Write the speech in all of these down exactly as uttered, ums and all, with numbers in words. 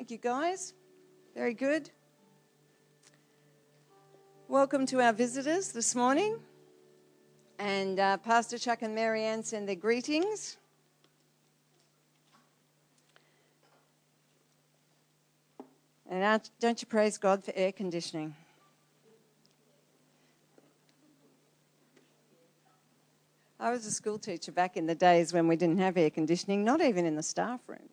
Thank you, guys. Very good. Welcome to our visitors this morning. And uh, Pastor Chuck and Mary Ann send their greetings. And don't you praise God for air conditioning? I was a school teacher back in the days when we didn't have air conditioning, not even in the staff room.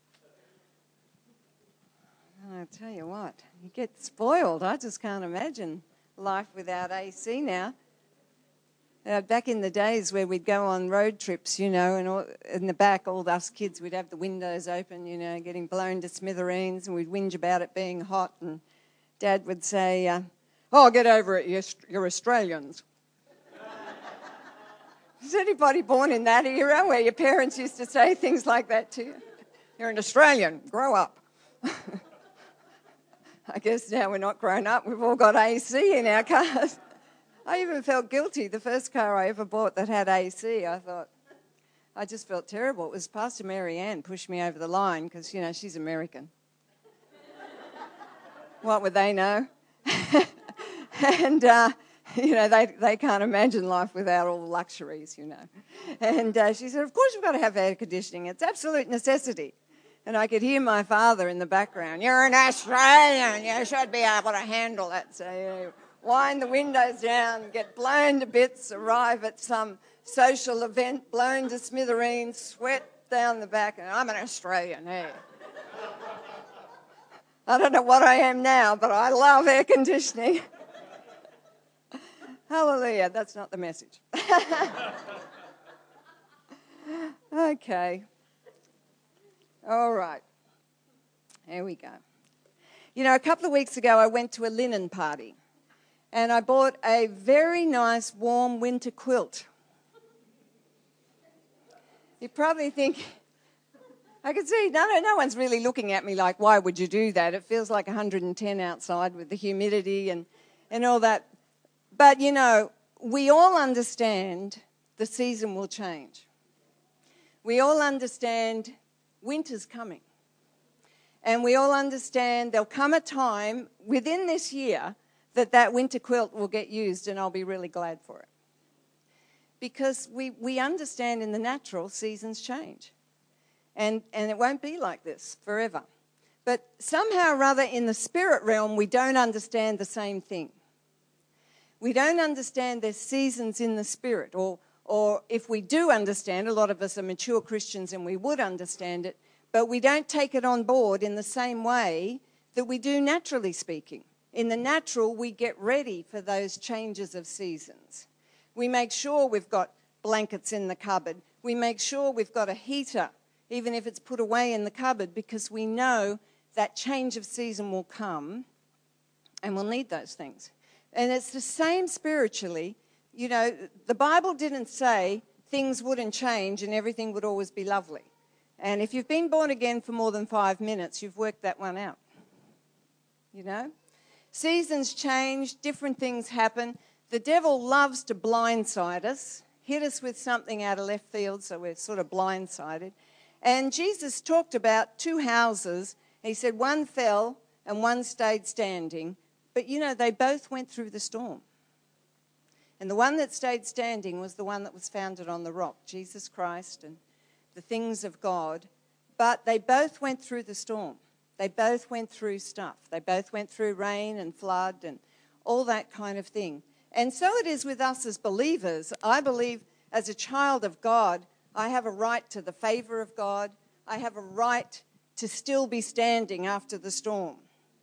And I tell you what, you get spoiled. I just can't imagine life without A C now. Uh, back in the days where we'd go on road trips, you know, and all, in the back, all us kids, we'd have the windows open, you know, getting blown to smithereens, and we'd whinge about it being hot, and Dad would say, uh, oh, get over it, you're, you're Australians. Is anybody born in that era where your parents used to say things like that to you? You're an Australian, grow up. I guess now we're not grown up, we've all got A C in our cars. I even felt guilty. The first car I ever bought that had A C, I thought, I just felt terrible. It was Pastor Mary Ann pushed me over the line because, you know, she's American. What would they know? and, uh, you know, they, they can't imagine life without all the luxuries, you know. And uh, she said, of course you've got to have air conditioning. It's absolute necessity. And I could hear my father in the background, you're an Australian, you should be able to handle it. So, you know, wind the windows down, get blown to bits, arrive at some social event, blown to smithereens, sweat down the back, and I'm an Australian, hey. I don't know what I am now, but I love air conditioning. Hallelujah, that's not the message. Okay. All right. Here we go. You know, a couple of weeks ago I went to a linen party. And I bought a very nice warm winter quilt. You probably think, I can see, no, no, no one's really looking at me like, why would you do that? It feels like one hundred ten outside with the humidity and, and all that. But, you know, we all understand the season will change. We all understand winter's coming. And we all understand there'll come a time within this year that that winter quilt will get used, and I'll be really glad for it. Because we, we understand in the natural seasons change. And, and it won't be like this forever. But somehow or other in the spirit realm, we don't understand the same thing. We don't understand there's seasons in the spirit. Or, or if we do understand, a lot of us are mature Christians and we would understand it, but we don't take it on board in the same way that we do naturally speaking. In the natural, we get ready for those changes of seasons. We make sure we've got blankets in the cupboard. We make sure we've got a heater, even if it's put away in the cupboard, because we know that change of season will come and we'll need those things. And it's the same spiritually. You know, the Bible didn't say things wouldn't change and everything would always be lovely. And if you've been born again for more than five minutes, you've worked that one out. You know? Seasons change, different things happen. The devil loves to blindside us, hit us with something out of left field, so we're sort of blindsided. And Jesus talked about two houses. He said one fell and one stayed standing. But, you know, they both went through the storm. And the one that stayed standing was the one that was founded on the rock, Jesus Christ and the things of God. But they both went through the storm. They both went through stuff. They both went through rain and flood and all that kind of thing. And so it is with us as believers. I believe as a child of God, I have a right to the favor of God. I have a right to still be standing after the storm.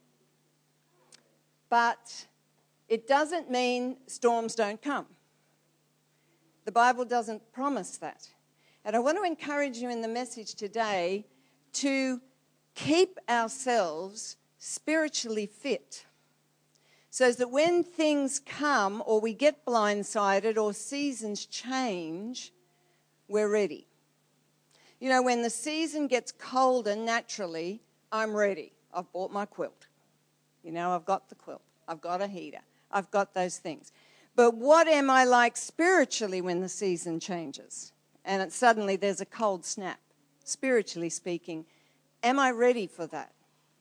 But it doesn't mean storms don't come. The Bible doesn't promise that. And I want to encourage you in the message today to keep ourselves spiritually fit so that when things come or we get blindsided or seasons change, we're ready. You know, when the season gets colder naturally, I'm ready. I've bought my quilt. You know, I've got the quilt. I've got a heater. I've got those things. But what am I like spiritually when the season changes? And it, suddenly there's a cold snap, spiritually speaking. Am I ready for that?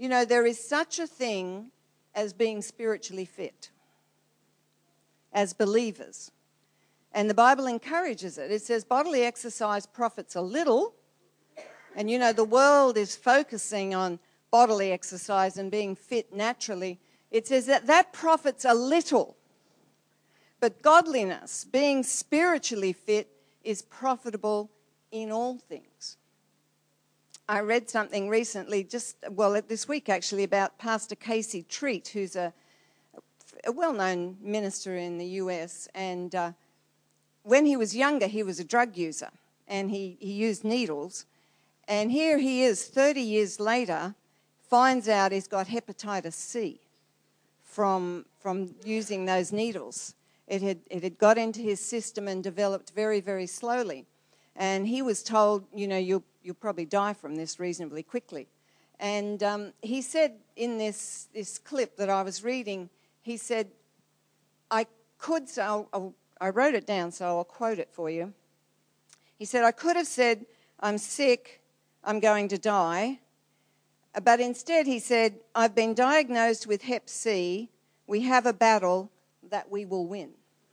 You know, there is such a thing as being spiritually fit as believers. And the Bible encourages it. It says bodily exercise profits a little. And, you know, the world is focusing on bodily exercise and being fit naturally. It says that that profits a little. But godliness, being spiritually fit, is profitable in all things. I read something recently, just, well, this week actually, about Pastor Casey Treat, who's a, a well-known minister in the U S, and uh, when he was younger, he was a drug user, and he, he used needles. And here he is, thirty years later, finds out he's got hepatitis C from, from using those needles. It had, it had got into his system and developed very, very slowly. And he was told, you know, you'll, you'll probably die from this reasonably quickly. And um, he said in this, this clip that I was reading, he said, I could, so I'll, I'll, I wrote it down, so I'll quote it for you. He said, I could have said, I'm sick, I'm going to die. But instead he said, I've been diagnosed with hep C. We have a battle that we will win.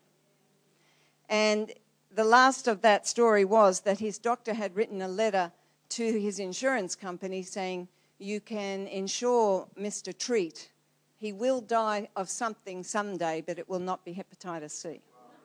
And the last of that story was that his doctor had written a letter to his insurance company saying, you can insure Mister Treat. He will die of something someday, but it will not be hepatitis C.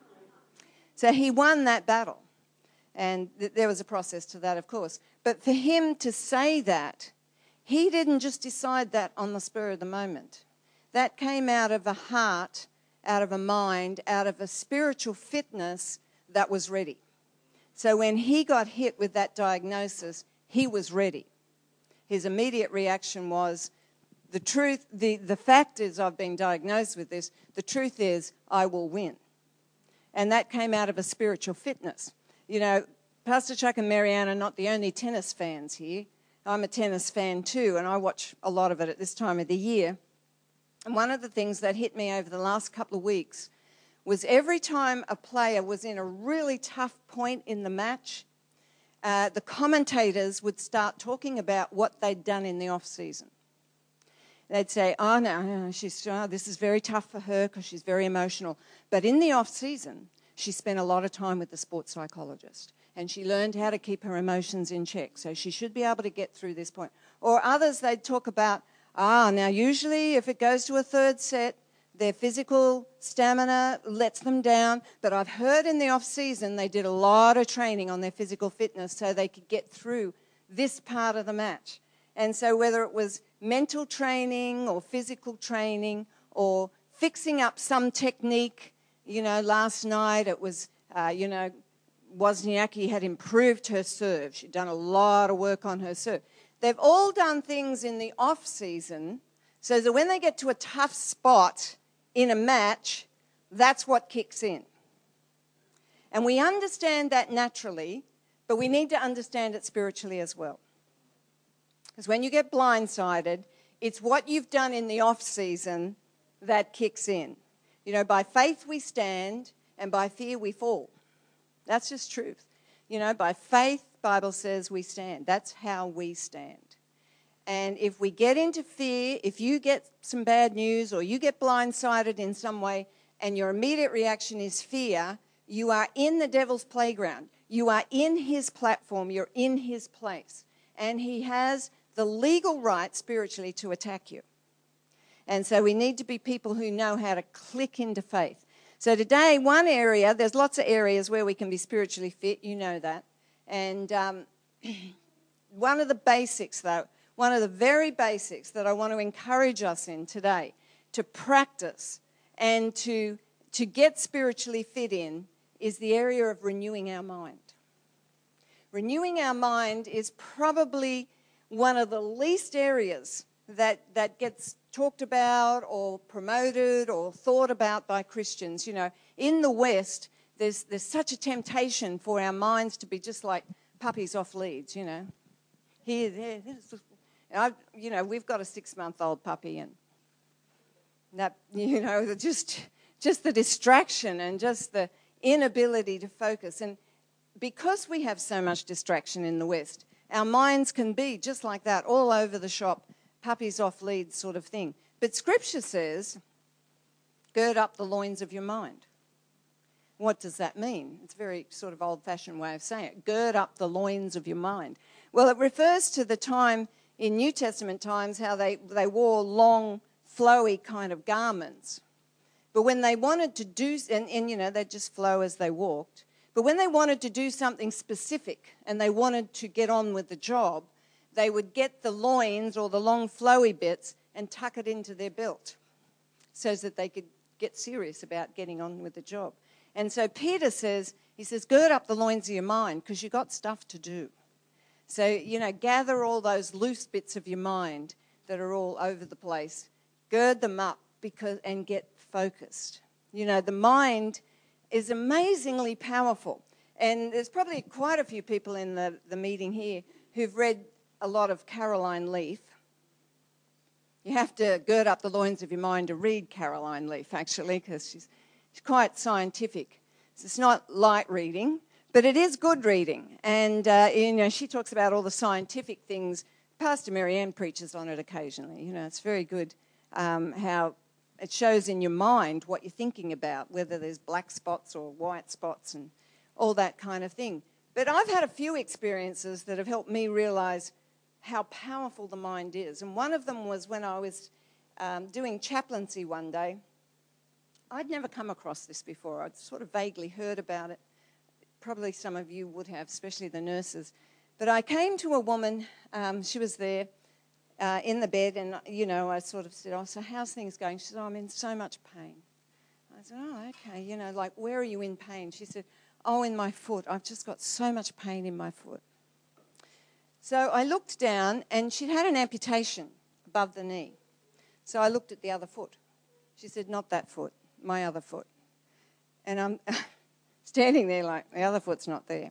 So he won that battle. And th- there was a process to that, of course. But for him to say that, he didn't just decide that on the spur of the moment. That came out of a heart, out of a mind, out of a spiritual fitness that was ready. So when he got hit with that diagnosis, he was ready. His immediate reaction was, the truth, the, the fact is I've been diagnosed with this. The truth is I will win. And that came out of a spiritual fitness. You know, Pastor Chuck and Marianne are not the only tennis fans here. I'm a tennis fan too, and I watch a lot of it at this time of the year. And one of the things that hit me over the last couple of weeks was every time a player was in a really tough point in the match, uh, the commentators would start talking about what they'd done in the off-season. They'd say, oh, no, no she's, oh, this is very tough for her because she's very emotional. But in the off-season, she spent a lot of time with the sports psychologist, and she learned how to keep her emotions in check, so she should be able to get through this point. Or others, they'd talk about, ah, now usually if it goes to a third set, their physical stamina lets them down, but I've heard in the off-season they did a lot of training on their physical fitness so they could get through this part of the match. And so whether it was mental training or physical training or fixing up some technique, you know, last night it was, uh, you know, Wozniacki had improved her serve. She'd done a lot of work on her serve. They've all done things in the off-season so that when they get to a tough spot in a match, that's what kicks in. And we understand that naturally, but we need to understand it spiritually as well. Because when you get blindsided, it's what you've done in the off-season that kicks in. You know, by faith we stand, and by fear we fall. That's just truth. You know, by faith, Bible says we stand. That's how we stand. And if we get into fear, if you get some bad news or you get blindsided in some way and your immediate reaction is fear, you are in the devil's playground. You are in his platform. You're in his place. And he has the legal right spiritually to attack you. And so we need to be people who know how to click into faith. So today, one area, there's lots of areas where we can be spiritually fit, you know that. And um, one of the basics, though, one of the very basics that I want to encourage us in today, to practice and to, to get spiritually fit in, is the area of renewing our mind. Renewing our mind is probably one of the least areas that, that gets talked about or promoted or thought about by Christians. You know, in the West, there's there's such a temptation for our minds to be just like puppies off leads, you know. Here, there, I, you know, we've got a six-month-old puppy, and that, you know, just just the distraction and just the inability to focus. And because we have so much distraction in the West, our minds can be just like that, all over the shop, puppies off leads sort of thing. But Scripture says, gird up the loins of your mind. What does that mean? It's a very sort of old-fashioned way of saying it. Gird up the loins of your mind. Well, it refers to the time in New Testament times how they, they wore long, flowy kind of garments. But when they wanted to do, and, and you know, they'd just flow as they walked. But when they wanted to do something specific and they wanted to get on with the job, they would get the loins or the long flowy bits and tuck it into their belt so that they could get serious about getting on with the job. And so Peter says, he says, gird up the loins of your mind because you've got stuff to do. So, you know, gather all those loose bits of your mind that are all over the place, gird them up because and get focused. You know, the mind is amazingly powerful. And there's probably quite a few people in the, the meeting here who've read a lot of Caroline Leaf. You have to gird up the loins of your mind to read Caroline Leaf, actually, because she's, she's quite scientific. So it's not light reading, but it is good reading. And, uh, you know, she talks about all the scientific things. Pastor Marianne preaches on it occasionally. You know, it's very good um, how it shows in your mind what you're thinking about, whether there's black spots or white spots and all that kind of thing. But I've had a few experiences that have helped me realize how powerful the mind is. And one of them was when I was um, doing chaplaincy one day. I'd never come across this before. I'd sort of vaguely heard about it. Probably some of you would have, especially the nurses. But I came to a woman, um, she was there uh, in the bed, and, you know, I sort of said, oh, so how's things going? She said, oh, I'm in so much pain. I said, oh, okay, you know, like, where are you in pain? She said, oh, in my foot. I've just got so much pain in my foot. So I looked down, and she'd had an amputation above the knee. So I looked at the other foot. She said, not that foot, my other foot. And I'm standing there like, the other foot's not there.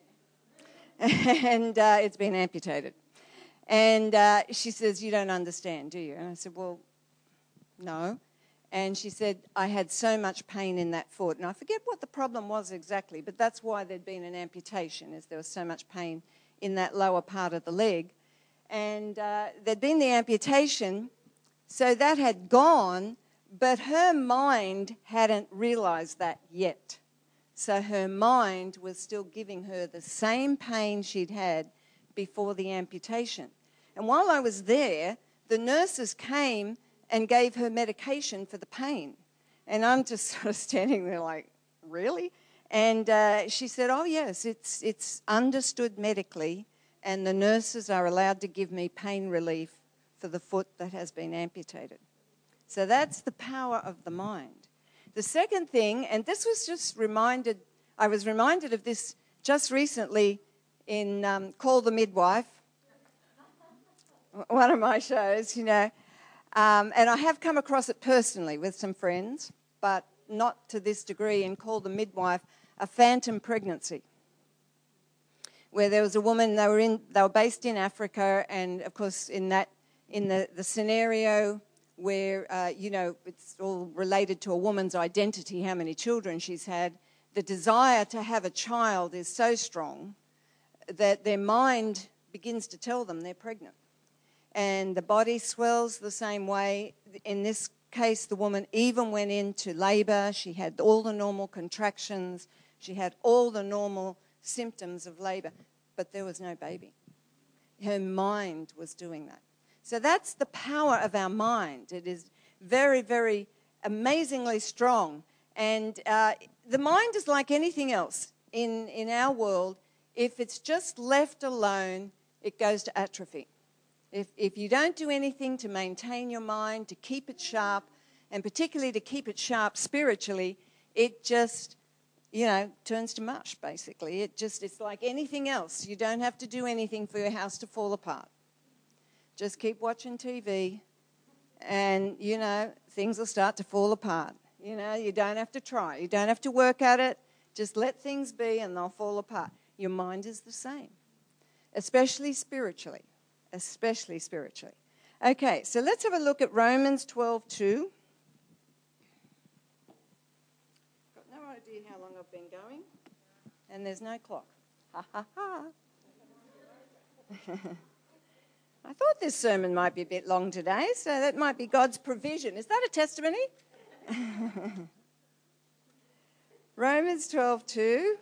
and uh, it's been amputated. And uh, she says, you don't understand, do you? And I said, well, no. And she said, I had so much pain in that foot. And I forget what the problem was exactly, but that's why there'd been an amputation, is there was so much pain in that lower part of the leg. And uh, there'd been the amputation, so that had gone, but her mind hadn't realized that yet. So her mind was still giving her the same pain she'd had before the amputation. And while I was there, the nurses came and gave her medication for the pain. And I'm just sort of standing there like, really? And uh, she said, oh, yes, it's it's understood medically, and the nurses are allowed to give me pain relief for the foot that has been amputated. So that's the power of the mind. The second thing, and this was just reminded, I was reminded of this just recently in um, Call the Midwife, one of my shows, you know. Um, and I have come across it personally with some friends, but not to this degree in Call the Midwife, a phantom pregnancy, where there was a woman, they were in, they were based in Africa, and of course in that, in the, the scenario where, uh, you know, it's all related to a woman's identity, how many children she's had, the desire to have a child is so strong that their mind begins to tell them they're pregnant. And the body swells the same way. In this case, the woman even went into labor. She had all the normal contractions. She had all the normal symptoms of labor, but there was no baby. Her mind was doing that. So that's the power of our mind. It is very, very amazingly strong. And uh, the mind is like anything else in, in our world. If it's just left alone, it goes to atrophy. If, if you don't do anything to maintain your mind, to keep it sharp, and particularly to keep it sharp spiritually, it just, you know, turns to mush, basically. It just, it's like anything else. You don't have to do anything for your house to fall apart. Just keep watching T V, and, you know, things will start to fall apart. You know, you don't have to try. You don't have to work at it. Just let things be, and they'll fall apart. Your mind is the same, especially spiritually. Especially spiritually. Okay, so let's have a look at Romans twelve two. Got no idea how long I've been going, and there's no clock. Ha ha ha. I thought this sermon might be a bit long today, so that might be God's provision. Is that a testimony? Romans twelve two.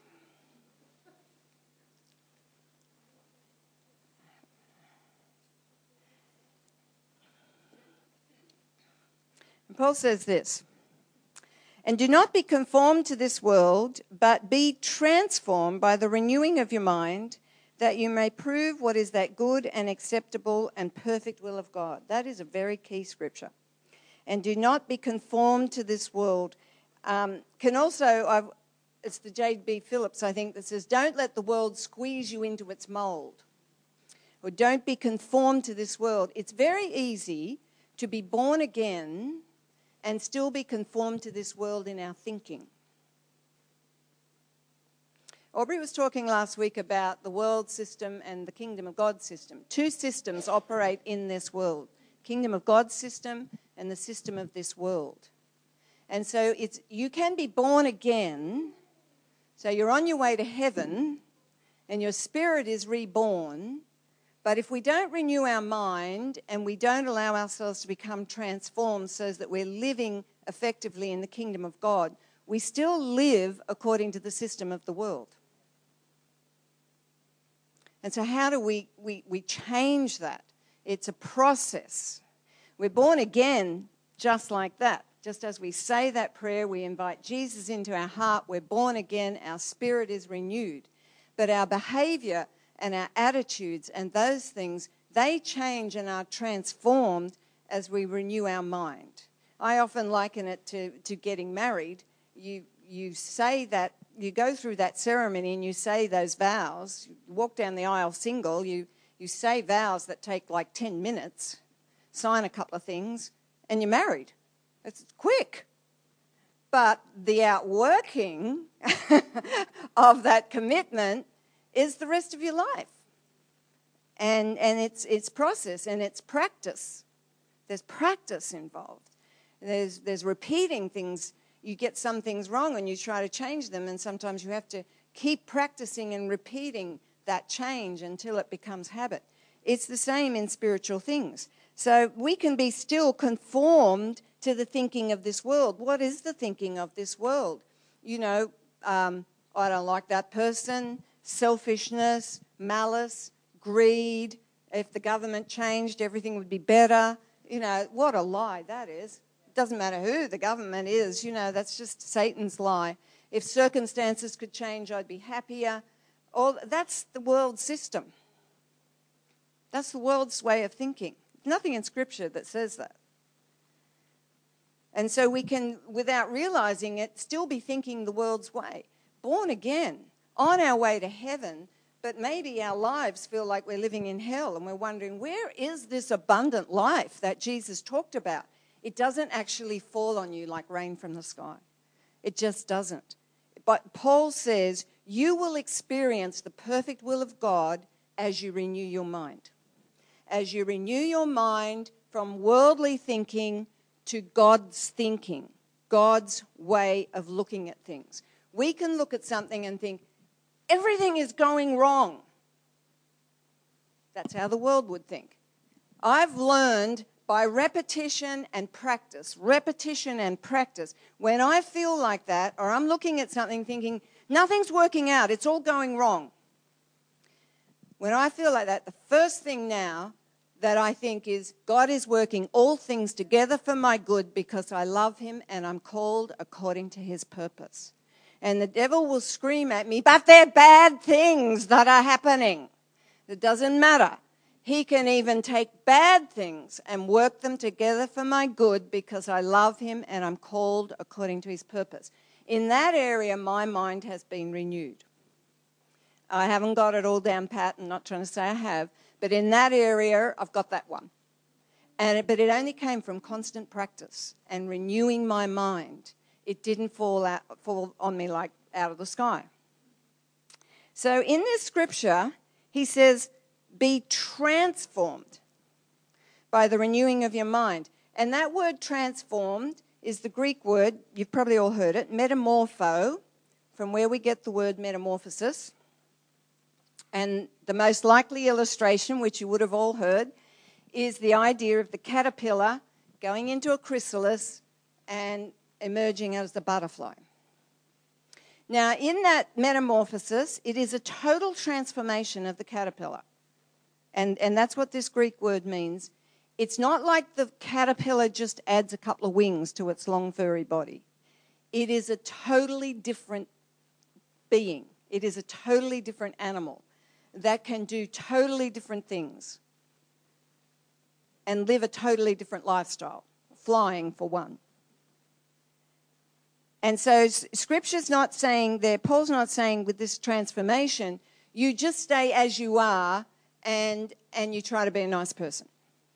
And Paul says this, "And do not be conformed to this world, but be transformed by the renewing of your mind, that you may prove what is that good and acceptable and perfect will of God." That is a very key scripture. And do not be conformed to this world. Um, can also, I've, it's the J B Phillips, I think, that says, don't let the world squeeze you into its mold. Or don't be conformed to this world. It's very easy to be born again and still be conformed to this world in our thinking. Aubrey was talking last week about the world system and the kingdom of God system. Two systems operate in this world. Kingdom of God system and the system of this world. And so it's you can be born again, so you're on your way to heaven and your spirit is reborn, but if we don't renew our mind and we don't allow ourselves to become transformed so that we're living effectively in the kingdom of God, we still live according to the system of the world. And so how do we, we, we change that? It's a process. We're born again just like that. Just as we say that prayer, we invite Jesus into our heart. We're born again. Our spirit is renewed. But our behavior and our attitudes and those things, they change and are transformed as we renew our mind. I often liken it to, to getting married. You, you say that, you go through that ceremony and you say those vows. You walk down the aisle single, you, you say vows that take like ten minutes, sign a couple of things, and you're married. It's quick. But the outworking of that commitment is the rest of your life. And and it's it's process and it's practice. There's practice involved. There's there's repeating things. You get some things wrong and you try to change them, and sometimes you have to keep practicing and repeating that change until it becomes habit. It's the same in spiritual things. So we can be still conformed to the thinking of this world. What is the thinking of this world? You know, um, I don't like that person, selfishness, malice, greed. If the government changed, everything would be better. You know, what a lie that is. It doesn't matter who the government is, you know, that's just Satan's lie. If circumstances could change, I'd be happier. All, that's the world system. That's the world's way of thinking. Nothing in Scripture that says that. And so we can, without realizing it, still be thinking the world's way. Born again, on our way to heaven, but maybe our lives feel like we're living in hell and we're wondering, where is this abundant life that Jesus talked about? It doesn't actually fall on you like rain from the sky. It just doesn't. But Paul says, you will experience the perfect will of God as you renew your mind. As you renew your mind from worldly thinking to God's thinking, God's way of looking at things. We can look at something and think, everything is going wrong. That's how the world would think. I've learned by repetition and practice, repetition and practice, when I feel like that, or I'm looking at something thinking, nothing's working out, it's all going wrong. When I feel like that, the first thing now that I think is, God is working all things together for my good because I love him and I'm called according to his purpose. And the devil will scream at me, but they're bad things that are happening. It doesn't matter. He can even take bad things and work them together for my good because I love him and I'm called according to his purpose. In that area, my mind has been renewed. I haven't got it all down pat. I'm not trying to say I have. But in that area, I've got that one. And it, but it only came from constant practice and renewing my mind. It didn't fall out, fall on me like out of the sky. So in this scripture, he says, be transformed by the renewing of your mind. And that word transformed is the Greek word, you've probably all heard it, metamorpho, from where we get the word metamorphosis. And the most likely illustration, which you would have all heard, is the idea of the caterpillar going into a chrysalis and emerging as the butterfly. Now, in that metamorphosis, it is a total transformation of the caterpillar. And, and that's what this Greek word means. It's not like the caterpillar just adds a couple of wings to its long, furry body. It is a totally different being. It is a totally different animal that can do totally different things and live a totally different lifestyle, flying for one. And so Scripture's not saying there, Paul's not saying with this transformation, you just stay as you are and, and you try to be a nice person.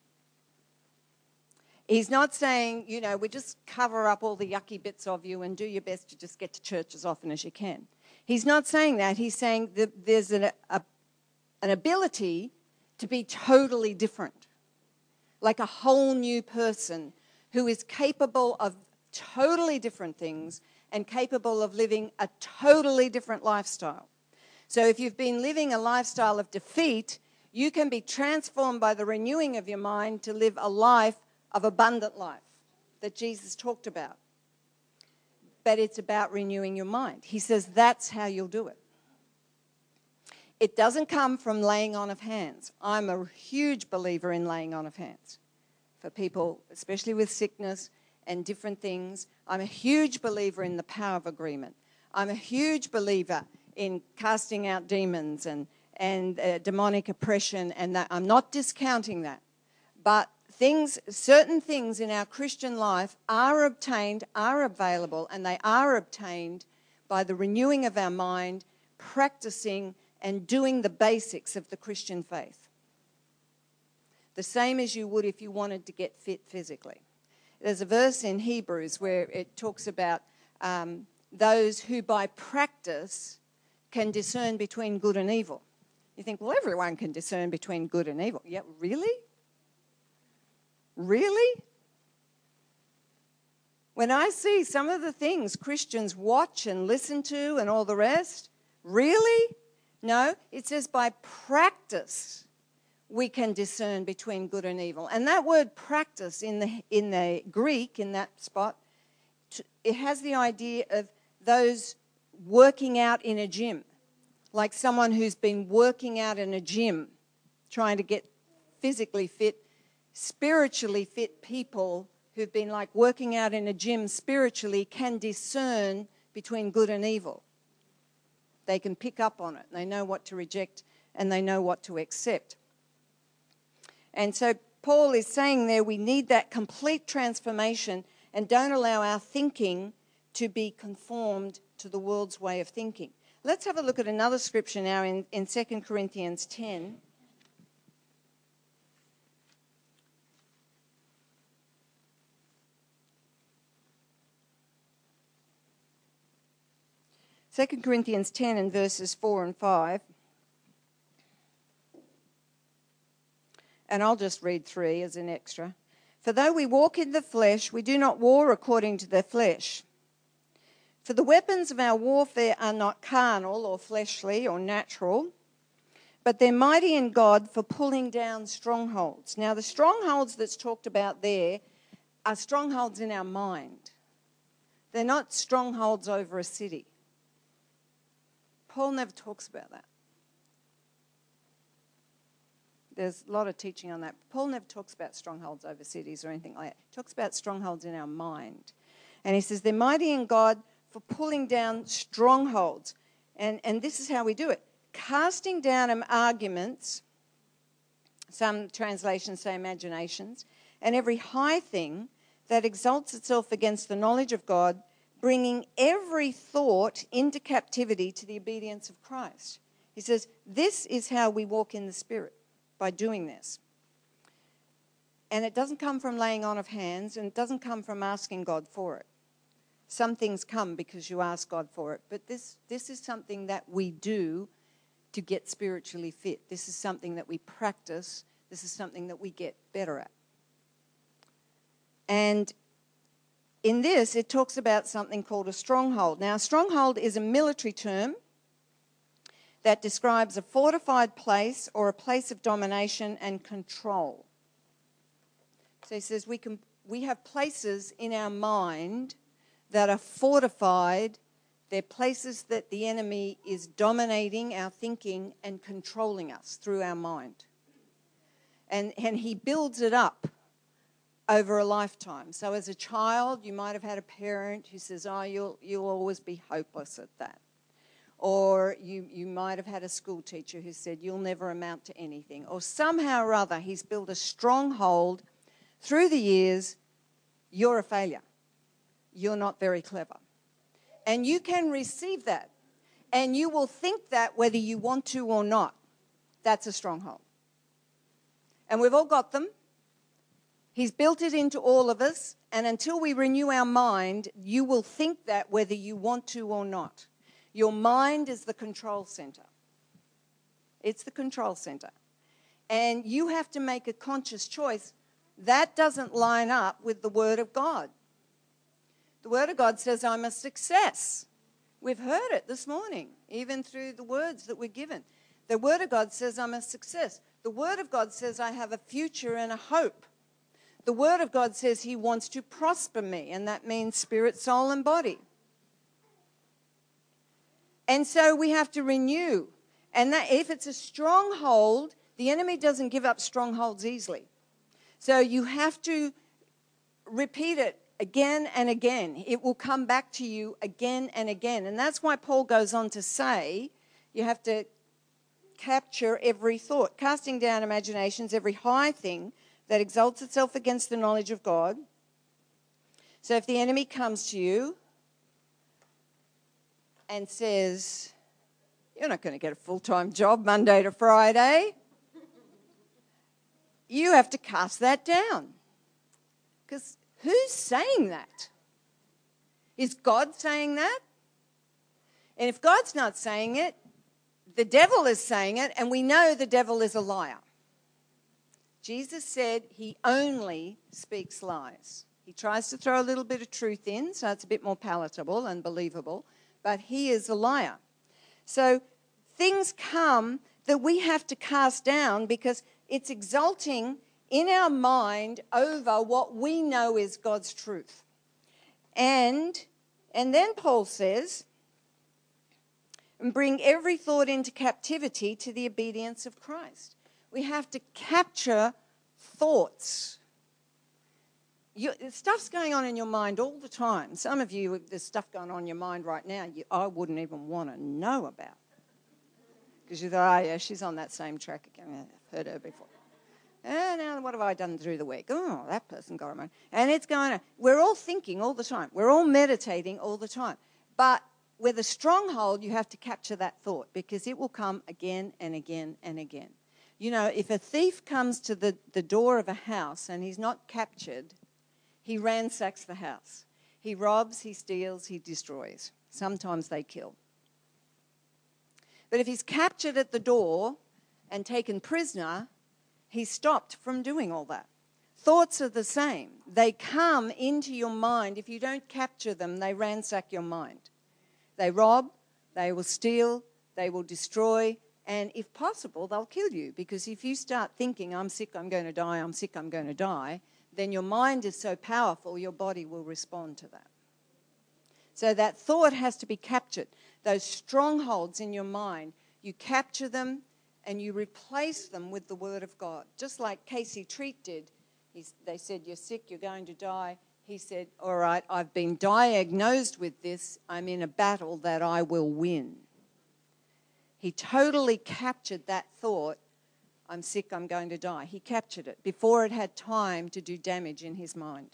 He's not saying, you know, we just cover up all the yucky bits of you and do your best to just get to church as often as you can. He's not saying that. He's saying that there's an, a, an ability to be totally different, like a whole new person who is capable of totally different things and capable of living a totally different lifestyle. So if you've been living a lifestyle of defeat, you can be transformed by the renewing of your mind to live a life of abundant life that Jesus talked about. But it's about renewing your mind. He says that's how you'll do it. It doesn't come from laying on of hands. I'm a huge believer in laying on of hands for people, especially with sickness and different things. I'm a huge believer in the power of agreement. I'm a huge believer in casting out demons and, and uh, demonic oppression, and that. I'm not discounting that. But things, certain things in our Christian life are obtained, are available, and they are obtained by the renewing of our mind, practicing and doing the basics of the Christian faith. The same as you would if you wanted to get fit physically. There's a verse in Hebrews where it talks about um, those who by practice can discern between good and evil. You think, well, everyone can discern between good and evil. Yeah, really? Really? When I see some of the things Christians watch and listen to and all the rest, really? No, it says by practice we can discern between good and evil. And that word practice in the in the Greek, in that spot, it has the idea of those working out in a gym, like someone who's been working out in a gym, trying to get physically fit, spiritually fit people who've been like working out in a gym spiritually can discern between good and evil. They can pick up on it. They know what to reject and they know what to accept. And so Paul is saying there we need that complete transformation and don't allow our thinking to be conformed to the world's way of thinking. Let's have a look at another scripture now in, in Second Corinthians ten. Second Corinthians ten and verses four and five. And I'll just read three as an extra. For though we walk in the flesh, we do not war according to the flesh. For the weapons of our warfare are not carnal or fleshly or natural, but they're mighty in God for pulling down strongholds. Now, the strongholds that's talked about there are strongholds in our mind. They're not strongholds over a city. Paul never talks about that. There's a lot of teaching on that. Paul never talks about strongholds over cities or anything like that. He talks about strongholds in our mind. And he says they're mighty in God for pulling down strongholds. And, and this is how we do it. Casting down arguments, some translations say imaginations, and every high thing that exalts itself against the knowledge of God, bringing every thought into captivity to the obedience of Christ. He says, this is how we walk in the Spirit, by doing this. And it doesn't come from laying on of hands, and it doesn't come from asking God for it. Some things come because you ask God for it, but this, this is something that we do to get spiritually fit. This is something that we practice. This is something that we get better at. And in this, it talks about something called a stronghold. Now, a stronghold is a military term that describes a fortified place or a place of domination and control. So he says we can we have places in our mind that are fortified. They're places that the enemy is dominating our thinking and controlling us through our mind. And, and he builds it up over a lifetime. So as a child, you might have had a parent who says, oh, you'll, you'll always be hopeless at that. Or you, you might have had a school teacher who said, you'll never amount to anything. Or somehow or other, he's built a stronghold through the years. You're a failure. You're not very clever. And you can receive that. And you will think that whether you want to or not. That's a stronghold. And we've all got them. He's built it into all of us. And until we renew our mind, you will think that whether you want to or not. Your mind is the control center. It's the control center. And you have to make a conscious choice. That doesn't line up with the Word of God. The Word of God says, I'm a success. We've heard it this morning, even through the words that we're given. The Word of God says, I'm a success. The Word of God says, I have a future and a hope. The Word of God says He wants to prosper me, and that means spirit, soul, and body. And so we have to renew. And that if it's a stronghold, the enemy doesn't give up strongholds easily. So you have to repeat it again and again. It will come back to you again and again. And that's why Paul goes on to say, you have to capture every thought, casting down imaginations, every high thing that exalts itself against the knowledge of God. So if the enemy comes to you and says, you're not going to get a full-time job Monday to Friday, you have to cast that down. Because who's saying that? Is God saying that? And if God's not saying it, the devil is saying it, and we know the devil is a liar. Jesus said he only speaks lies. He tries to throw a little bit of truth in, so it's a bit more palatable and believable, but he is a liar. So things come that we have to cast down because it's exalting in our mind over what we know is God's truth. And, and then Paul says, and bring every thought into captivity to the obedience of Christ. We have to capture thoughts. You, stuff's going on in your mind all the time. Some of you, there's stuff going on in your mind right now you, I wouldn't even want to know about. Because you thought, oh yeah, she's on that same track again. I've heard her before. And now what have I done through the week? Oh, that person got on. And it's going on. We're all thinking all the time. We're all meditating all the time. But with a stronghold, you have to capture that thought because it will come again and again and again. You know, if a thief comes to the, the door of a house and he's not captured, he ransacks the house. He robs, he steals, he destroys. Sometimes they kill. But if he's captured at the door and taken prisoner, he's stopped from doing all that. Thoughts are the same. They come into your mind. If you don't capture them, they ransack your mind. They rob, they will steal, they will destroy, and if possible, they'll kill you. Because if you start thinking, I'm sick, I'm going to die, I'm sick, I'm going to die, then your mind is so powerful, your body will respond to that. So that thought has to be captured. Those strongholds in your mind, you capture them and you replace them with the Word of God. Just like Casey Treat did. He's, they said, you're sick, you're going to die. He said, all right, I've been diagnosed with this. I'm in a battle that I will win. He totally captured that thought, I'm sick, I'm going to die. He captured it before it had time to do damage in his mind.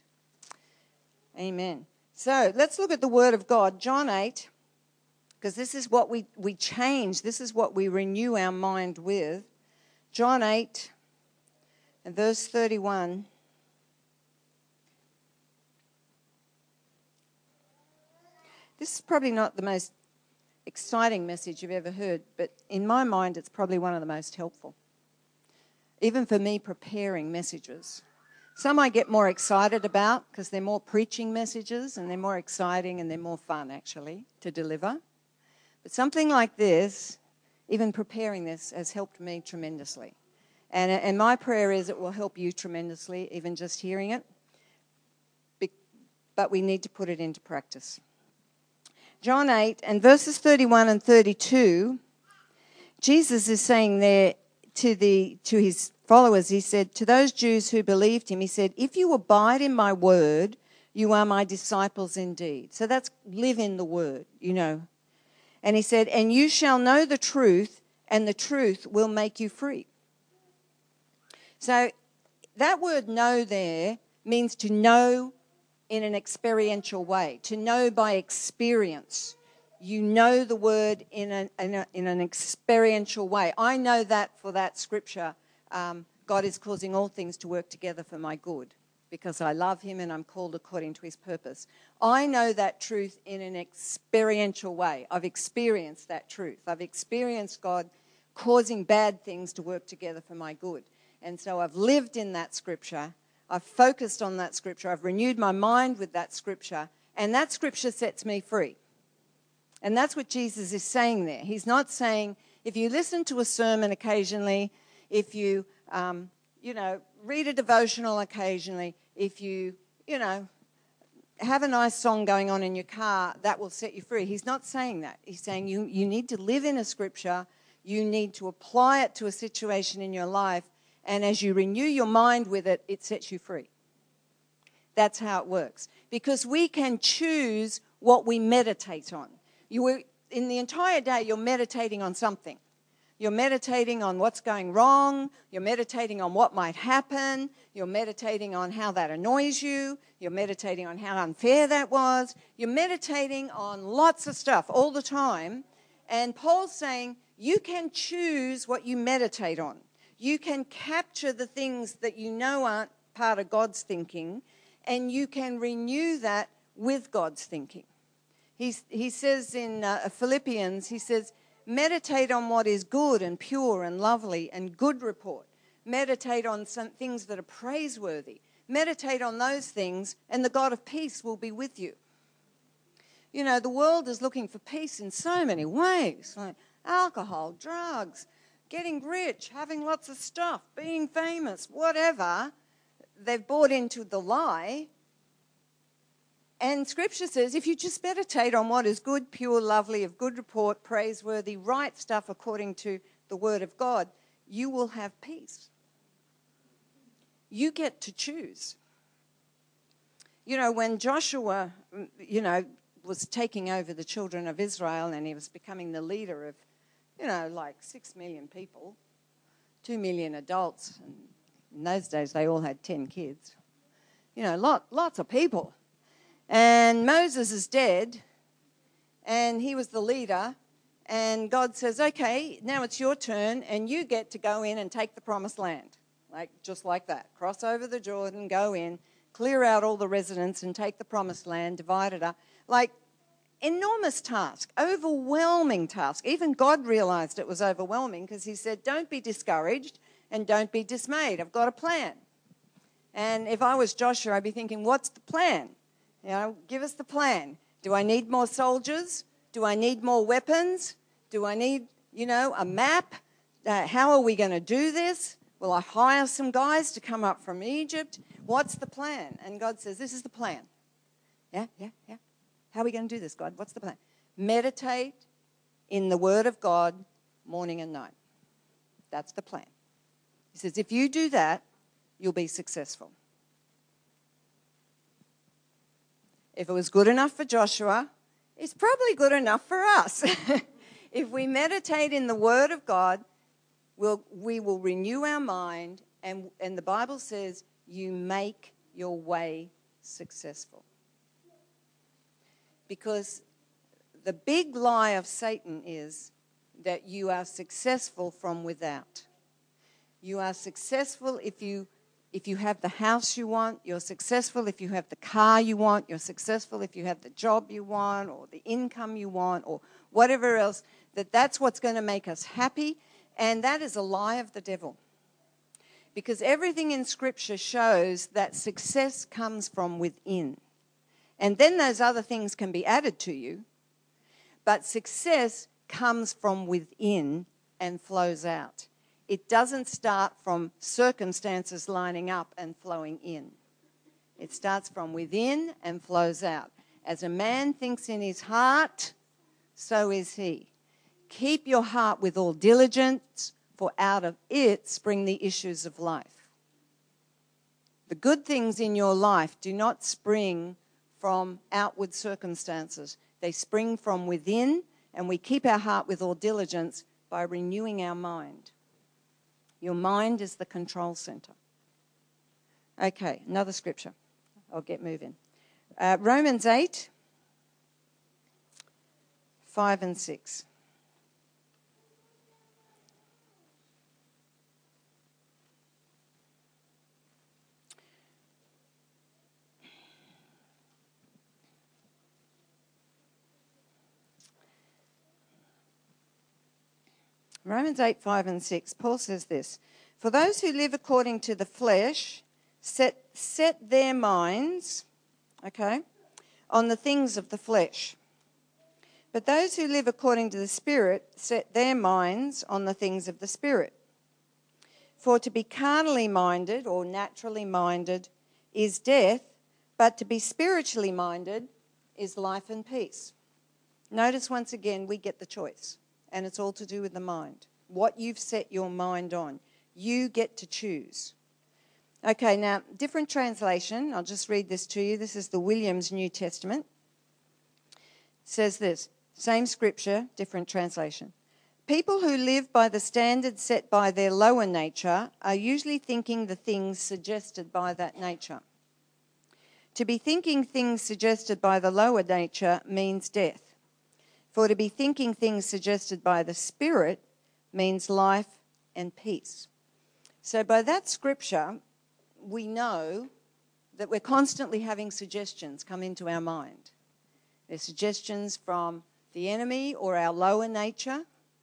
Amen. So let's look at the Word of God. John eight, because this is what we, we change. This is what we renew our mind with. John eight and verse thirty-one. This is probably not the most exciting message you've ever heard, but in my mind it's probably one of the most helpful. Even for me preparing messages. Some I get more excited about because they're more preaching messages and they're more exciting and they're more fun actually to deliver. But something like this, even preparing this, has helped me tremendously. And, and my prayer is it will help you tremendously, even just hearing it. But we need to put it into practice. John eight and verses thirty-one and thirty-two, Jesus is saying there to the to his followers, he said, to those Jews who believed him, he said, if you abide in my word, you are my disciples indeed. So that's live in the word, you know. And he said, and you shall know the truth, and the truth will make you free. So that word know there means to know in an experiential way, to know by experience. You know the word in, a, in, a, in an experiential way. I know that for that scripture, um, God is causing all things to work together for my good because I love him and I'm called according to his purpose. I know that truth in an experiential way. I've experienced that truth. I've experienced God causing bad things to work together for my good. And so I've lived in that scripture. I've focused on that scripture. I've renewed my mind with that scripture. And that scripture sets me free. And that's what Jesus is saying there. He's not saying, if you listen to a sermon occasionally, if you, um, you know, read a devotional occasionally, if you, you know, have a nice song going on in your car, that will set you free. He's not saying that. He's saying you, you need to live in a scripture. You need to apply it to a situation in your life. And as you renew your mind with it, it sets you free. That's how it works. Because we can choose what we meditate on. You were, in the entire day, you're meditating on something. You're meditating on what's going wrong. You're meditating on what might happen. You're meditating on how that annoys you. You're meditating on how unfair that was. You're meditating on lots of stuff all the time. And Paul's saying you can choose what you meditate on. You can capture the things that you know aren't part of God's thinking, and you can renew that with God's thinking. He's, he says in uh, Philippians, he says, meditate on what is good and pure and lovely and good report. Meditate on some things that are praiseworthy. Meditate on those things, and the God of peace will be with you. You know, the world is looking for peace in so many ways, like alcohol, drugs, getting rich, having lots of stuff, being famous, whatever. They've bought into the lie. And Scripture says if you just meditate on what is good, pure, lovely, of good report, praiseworthy, right stuff according to the Word of God, you will have peace. You get to choose. You know, when Joshua, you know, was taking over the children of Israel and he was becoming the leader of, you know, like six million people, two million adults. And in those days, they all had ten kids. You know, lot, lots of people. And Moses is dead, and he was the leader, and God says, okay, now it's your turn, and you get to go in and take the promised land. Like, just like that. Cross over the Jordan, go in, clear out all the residents and take the promised land, divide it up. Like, enormous task, overwhelming task. Even God realized it was overwhelming because he said, don't be discouraged and don't be dismayed. I've got a plan. And if I was Joshua, I'd be thinking, what's the plan? You know, give us the plan. Do I need more soldiers? Do I need more weapons? Do I need, you know, a map? Uh, how are we going to do this? Will I hire some guys to come up from Egypt? What's the plan? And God says, this is the plan. Yeah, yeah, yeah. How are we going to do this, God? What's the plan? Meditate in the Word of God morning and night. That's the plan. He says, if you do that, you'll be successful. If it was good enough for Joshua, it's probably good enough for us. If we meditate in the Word of God, we'll, we will renew our mind, and, and the Bible says you make your way successful. Because the big lie of Satan is that you are successful from without. You are successful if you If you have the house you want, you're successful. If you have the car you want, you're successful. If you have the job you want or the income you want or whatever else, that that's what's going to make us happy. And that is a lie of the devil. Because everything in Scripture shows that success comes from within. And then those other things can be added to you. But success comes from within and flows out. it doesn't start from circumstances lining up and flowing in. It starts from within and flows out. As a man thinks in his heart, so is he. Keep your heart with all diligence, for out of it spring the issues of life. The good things in your life do not spring from outward circumstances. They spring from within, and we keep our heart with all diligence by renewing our mind. Your mind is the control center. Okay, another scripture. I'll get moving. Uh, Romans eight, five and six. Romans eight, five and six, Paul says this, "For those who live according to the flesh set, set their minds, okay, on the things of the flesh. But those who live according to the Spirit set their minds on the things of the Spirit. For to be carnally minded or naturally minded is death, but to be spiritually minded is life and peace." Notice once again, we get the choice. And it's all to do with the mind. What you've set your mind on. You get to choose. Okay, now, different translation. I'll just read this to you. This is the Williams New Testament. It says this, same scripture, different translation. "People who live by the standards set by their lower nature are usually thinking the things suggested by that nature. To be thinking things suggested by the lower nature means death. For to be thinking things suggested by the Spirit means life and peace." So by that scripture, we know that we're constantly having suggestions come into our mind. They're suggestions from the enemy or our lower nature,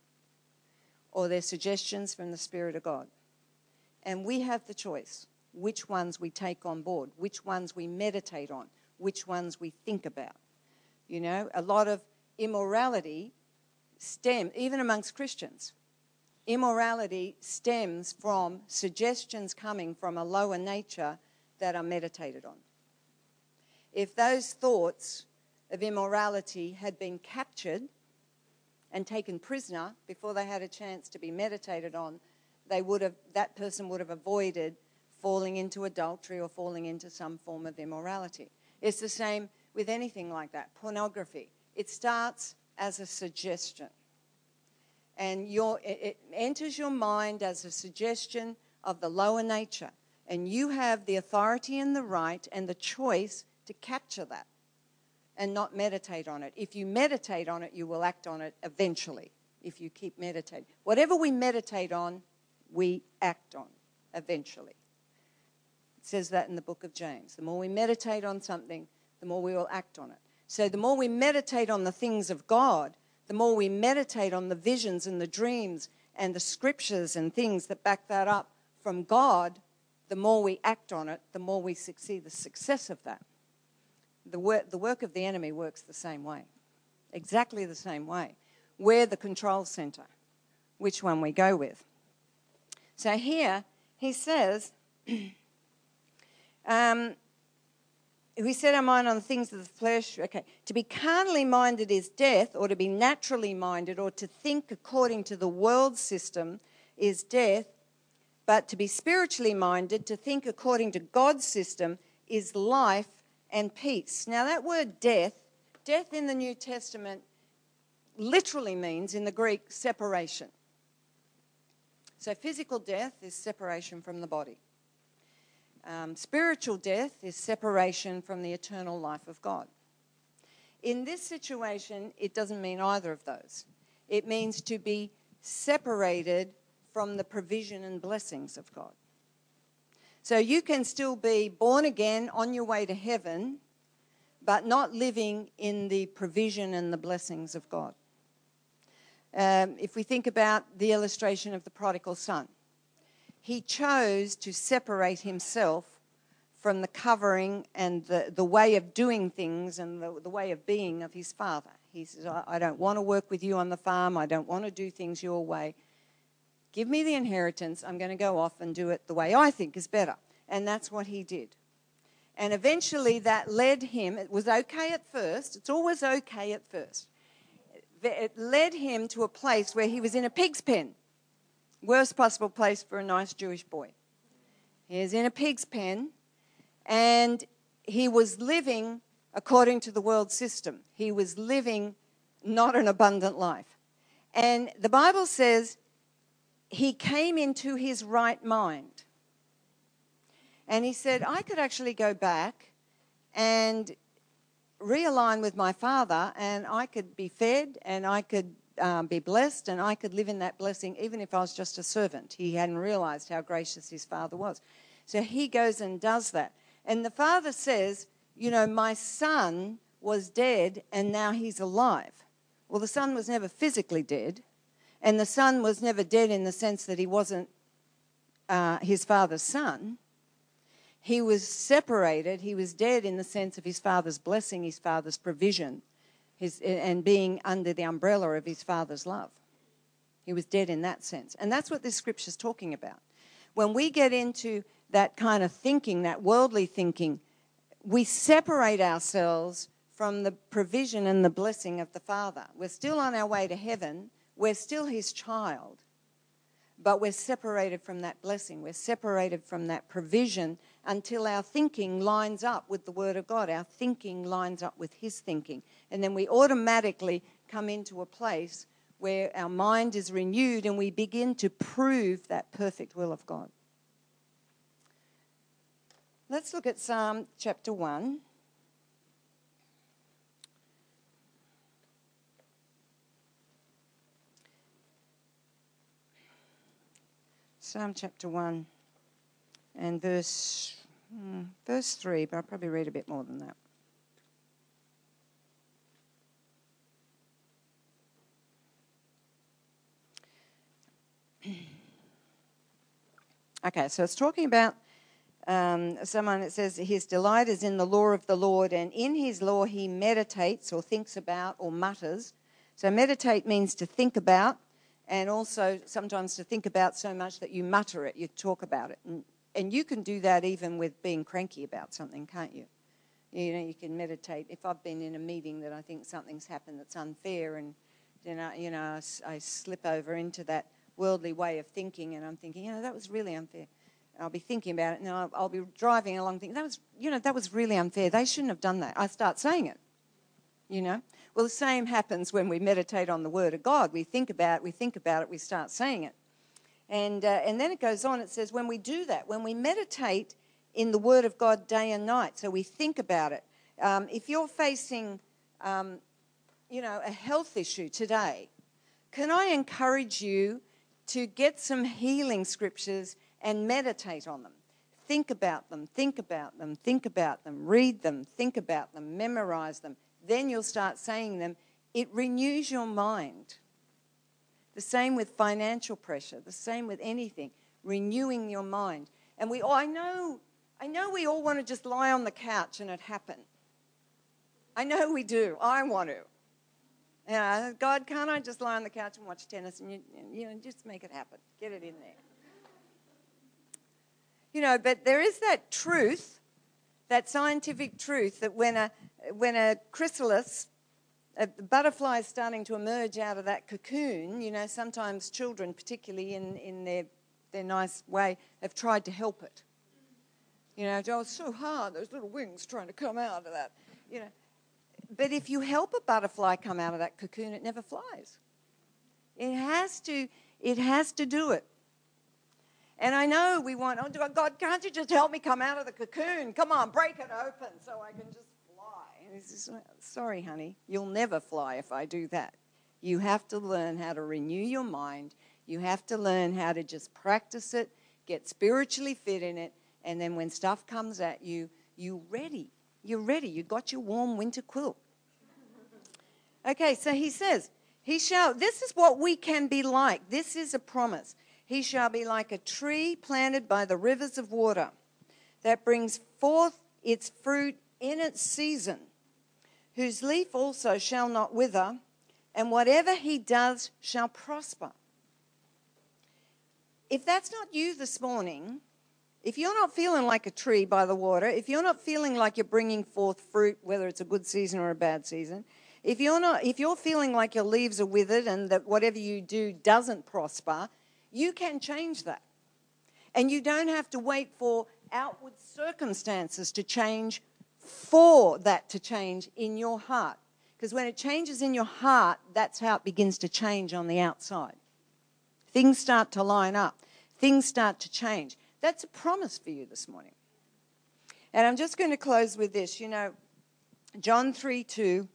or they're suggestions from the Spirit of God. And we have the choice which ones we take on board, which ones we meditate on, which ones we think about. You know, a lot of immorality stems, even amongst Christians, immorality stems from suggestions coming from a lower nature that are meditated on. If those thoughts of immorality had been captured and taken prisoner before they had a chance to be meditated on, they would have, that person would have avoided falling into adultery or falling into some form of immorality. It's the same with anything like that. Pornography. It starts as a suggestion. And your, it, it enters your mind as a suggestion of the lower nature. And you have the authority and the right and the choice to capture that and not meditate on it. If you meditate on it, you will act on it eventually, if you keep meditating. Whatever we meditate on, we act on eventually. It says that in the book of James. The more we meditate on something, the more we will act on it. So the more we meditate on the things of God, the more we meditate on the visions and the dreams and the scriptures and things that back that up from God, the more we act on it, the more we see the success of that. The work, the work of the enemy works the same way, exactly the same way. We're the control center, which one we go with. So here he says, um, we set our mind on the things of the flesh. Okay, to be carnally minded is death, or to be naturally minded, or to think according to the world system is death. But to be spiritually minded, to think according to God's system, is life and peace. Now that word death, death in the New Testament literally means, in the Greek, separation. So physical death is separation from the body. Um, spiritual death is separation from the eternal life of God. In this situation, it doesn't mean either of those. It means to be separated from the provision and blessings of God. So you can still be born again on your way to heaven, but not living in the provision and the blessings of God. Um, if we think about the illustration of the prodigal son, he chose to separate himself from the covering and the, the way of doing things and the, the way of being of his father. He says, I, I don't want to work with you on the farm. I don't want to do things your way. give me the inheritance. I'm going to go off and do it the way I think is better. And that's what he did. And eventually that led him, it was okay at first, it's always okay at first. It led him to a place where he was in a pig's pen. Worst possible place for a nice Jewish boy. He was in a pig's pen, and he was living according to the world system. He was living not an abundant life. And the Bible says he came into his right mind. And he said, I could actually go back and realign with my father, and I could be fed, and I could um, be blessed, and I could live in that blessing even if I was just a servant. He hadn't realized how gracious his father was. So he goes and does that. And the father says, you know, my son was dead and now he's alive. Well, the son was never physically dead, and the son was never dead in the sense that he wasn't uh, his father's son. He was separated. He was dead in the sense of his father's blessing, his father's provision, his, and being under the umbrella of his father's love. He was dead in that sense. And that's what this scripture is talking about. When we get into that kind of thinking, that worldly thinking, we separate ourselves from the provision and the blessing of the Father. We're still on our way to heaven. We're still his child. But we're separated from that blessing. We're separated from that provision until our thinking lines up with the Word of God. Our thinking lines up with his thinking. And then we automatically come into a place where our mind is renewed and we begin to prove that perfect will of God. Let's look at Psalm chapter one. Psalm chapter one and verse, hmm, verse three, but I'll probably read a bit more than that. Okay, so it's talking about um, someone that says his delight is in the law of the Lord, and in his law he meditates or thinks about or mutters. So meditate means to think about, and also sometimes to think about so much that you mutter it, you talk about it. And, and you can do that even with being cranky about something, can't you? You know, you can meditate. If I've been in a meeting that I think something's happened that's unfair, and then I, you know, I, I slip over into that worldly way of thinking, and I'm thinking, you know, that was really unfair. And I'll be thinking about it, and I'll, I'll be driving along thinking, that was, you know, that was really unfair. They shouldn't have done that. I start saying it, you know. Well, the same happens when we meditate on the Word of God. We think about it, we think about it, we start saying it. And, uh, and then it goes on, it says, when we do that, when we meditate in the Word of God day and night, so we think about it. Um, if you're facing, um, you know, a health issue today, can I encourage you to get some healing scriptures and meditate on them? Think about them, think about them, think about them, read them, think about them, memorize them. Then you'll start saying them. It renews your mind. The same with financial pressure, the same with anything, renewing your mind. And we, oh, I know, I know we all want to just lie on the couch and it happen. I know we do. I want to. You know, God, can't I just lie on the couch and watch tennis and, you, you know, just make it happen. Get it in there. You know, but there is that truth, that scientific truth, that when a when a chrysalis, a butterfly is starting to emerge out of that cocoon, you know, sometimes children, particularly in, in their, their nice way, have tried to help it. You know, oh, it's so hard, those little wings trying to come out of that, you know. But if you help a butterfly come out of that cocoon, it never flies. It has to, it has to do it. And I know we want, oh, God, can't you just help me come out of the cocoon? Come on, break it open so I can just fly. And he's just, sorry, honey, you'll never fly if I do that. You have to learn how to renew your mind. You have to learn how to just practice it, get spiritually fit in it, and then when stuff comes at you, you're ready. You're ready. You've got your warm winter quilt. Okay, so he says, he shall, this is what we can be like. This is a promise. He shall be like a tree planted by the rivers of water that brings forth its fruit in its season, whose leaf also shall not wither, and whatever he does shall prosper. if that's not you this morning, if you're not feeling like a tree by the water, if you're not feeling like you're bringing forth fruit, whether it's a good season or a bad season, if you're not, if you're feeling like your leaves are withered and that whatever you do doesn't prosper, you can change that. And you don't have to wait for outward circumstances to change for that to change in your heart. Because when it changes in your heart, that's how it begins to change on the outside. Things start to line up. Things start to change. That's a promise for you this morning. And I'm just going to close with this. You know, John three two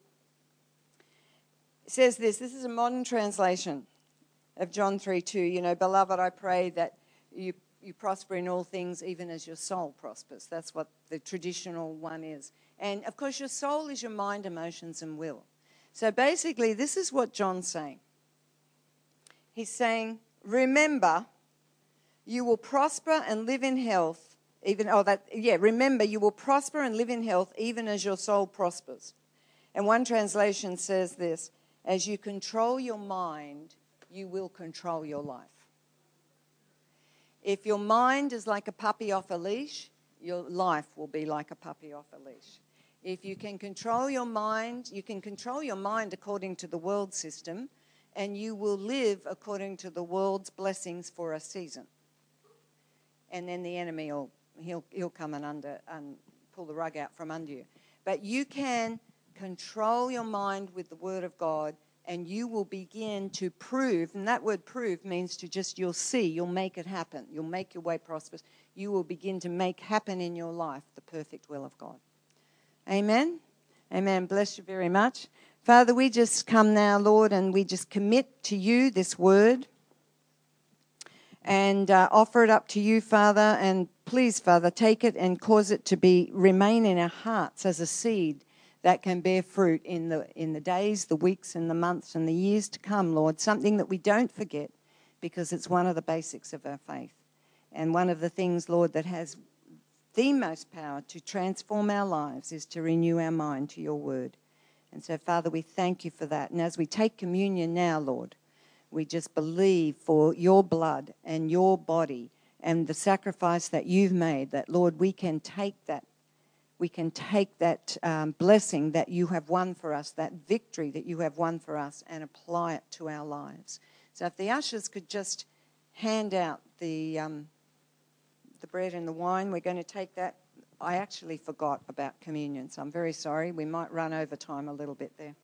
says this. This is a modern translation of John three two. You know, beloved, I pray that you you prosper in all things, even as your soul prospers. That's what the traditional one is. And, of course, your soul is your mind, emotions, and will. So, basically, this is what John's saying. He's saying, remember, you will prosper and live in health, even, oh, that, yeah, remember, you will prosper and live in health, even as your soul prospers. And one translation says this, as you control your mind, you will control your life. If your mind is like a puppy off a leash, your life will be like a puppy off a leash. If you can control your mind, you can control your mind according to the world system, and you will live according to the world's blessings for a season. And then the enemy will he'll he'll come and under and pull the rug out from under you. But you can control your mind with the Word of God, and you will begin to prove, and that word prove means to just, you'll see, you'll make it happen. You'll make your way prosperous. You will begin to make happen in your life the perfect will of God. Amen? Amen. Bless you very much. Father, we just come now, Lord, and we just commit to you this word and uh, offer it up to you, Father. And please, Father, take it and cause it to be remain in our hearts as a seed that can bear fruit in the in the days, the weeks, and the months, and the years to come, Lord. Something that we don't forget, because it's one of the basics of our faith. And one of the things, Lord, that has the most power to transform our lives is to renew our mind to your word. And so, Father, we thank you for that. And as we take communion now, Lord, we just believe for your blood and your body and the sacrifice that you've made, that, Lord, we can take that We can take that um, blessing that you have won for us, that victory that you have won for us, and apply it to our lives. So if the ushers could just hand out the um, the bread and the wine, we're going to take that. I actually forgot about communion, so I'm very sorry. We might run over time a little bit there.